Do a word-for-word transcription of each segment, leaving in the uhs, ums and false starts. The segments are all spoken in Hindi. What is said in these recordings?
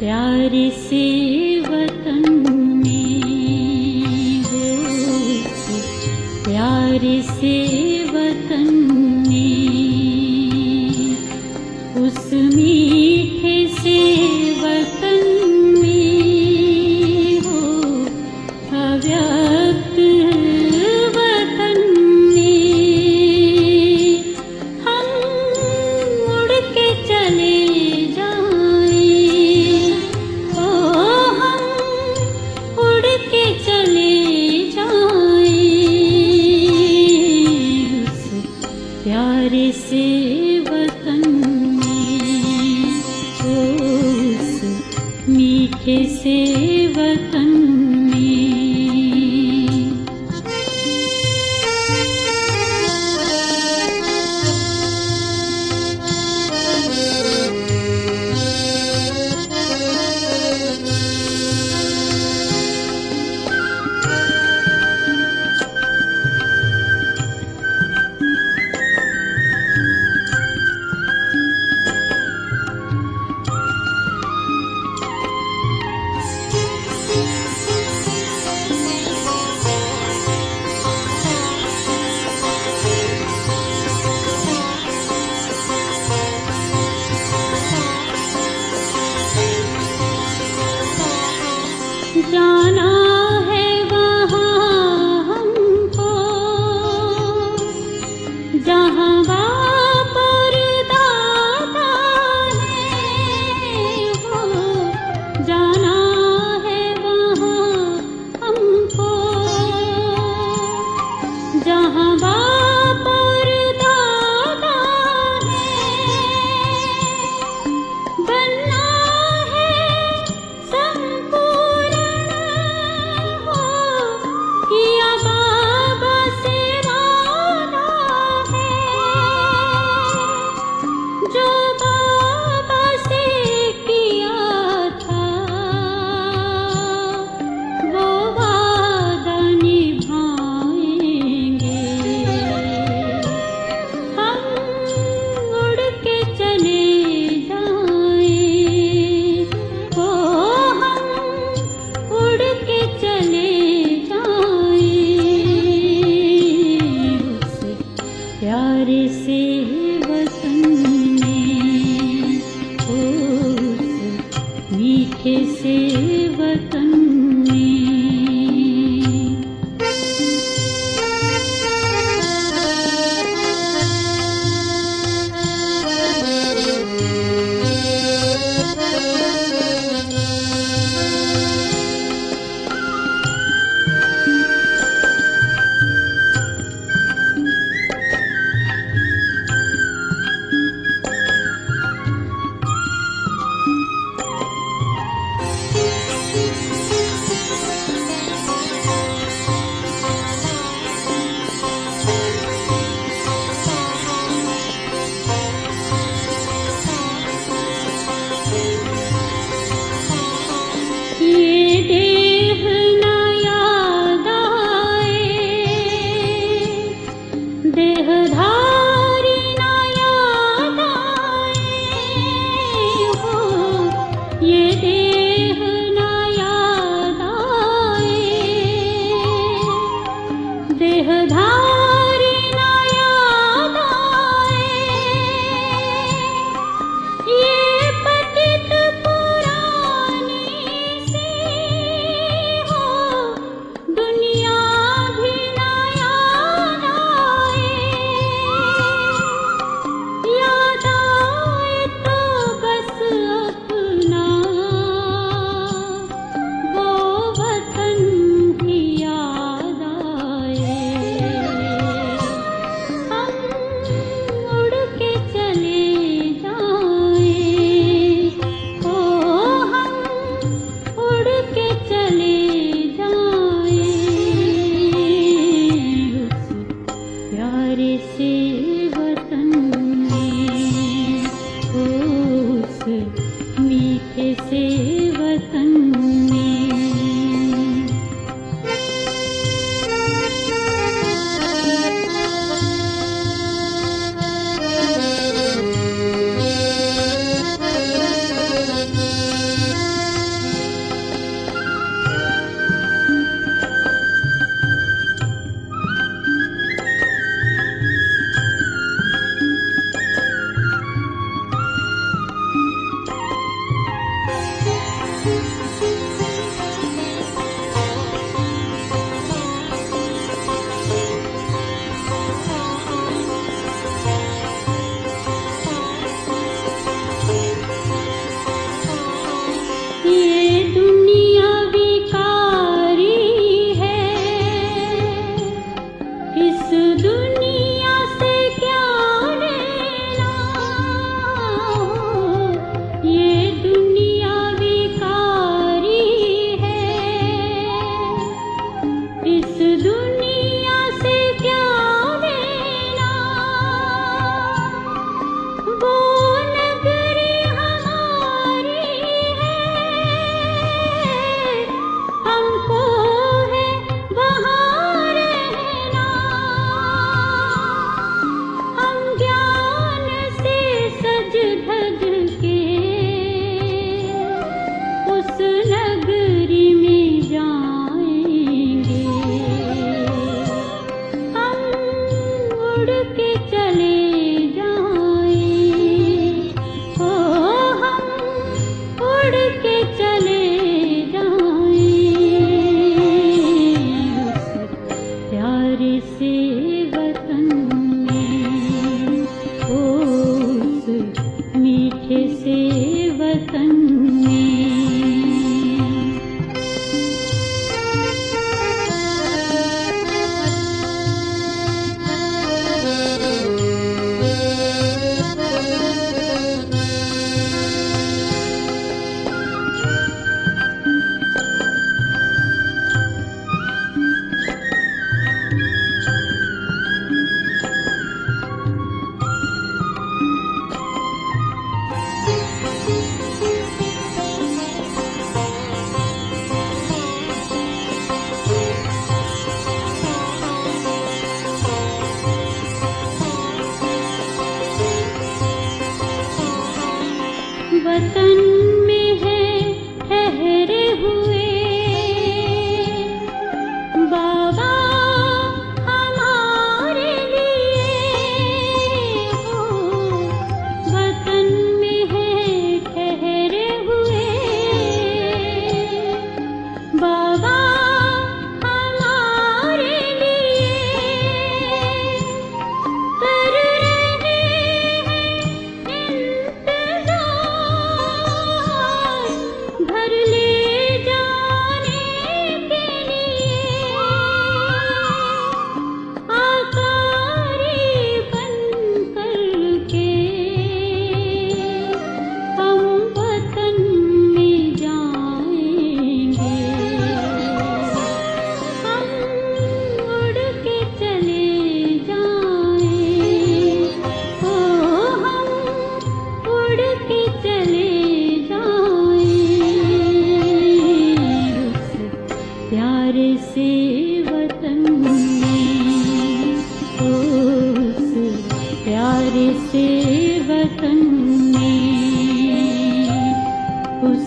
प्यार से वतन में हो, प्यार से वतन में, उस मीठे से वतन में हो, अव्यक्त वतन में हम उड़ के चले जाएं, ओ हम उड़ के चले जाएं, उस प्यार से वतन में, उस मीठे से वतन में। जाना है वहाँ हमको जहाँ बाप और दादा है हो, जाना है वहाँ हमको जहाँ बाप और दादा है, बनना है संपूर्ण किया बाबा से वादा है, जो बाबा से किया था वो वादा निभाएंगे। हम उड़ के चले जाएं, ओ हम उड़ के चले प्यार से वतन में, उस मीठे से वतन में। ये देह न याद आए, देहधारी न याद आए हो, ये देह न याद आए, देहधारी न याद आए, ये पतित पुरानी सी हो, दुनिया भी न याद आए, याद आए तो बस अपना वो वतन ही याद आए। हम उड़ के चले जाएं, ओ हम उड़ के चले जाएं, उस प्यार से वतन में, उस मीठे से वतन में।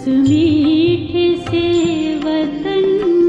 उस मीठे से वतन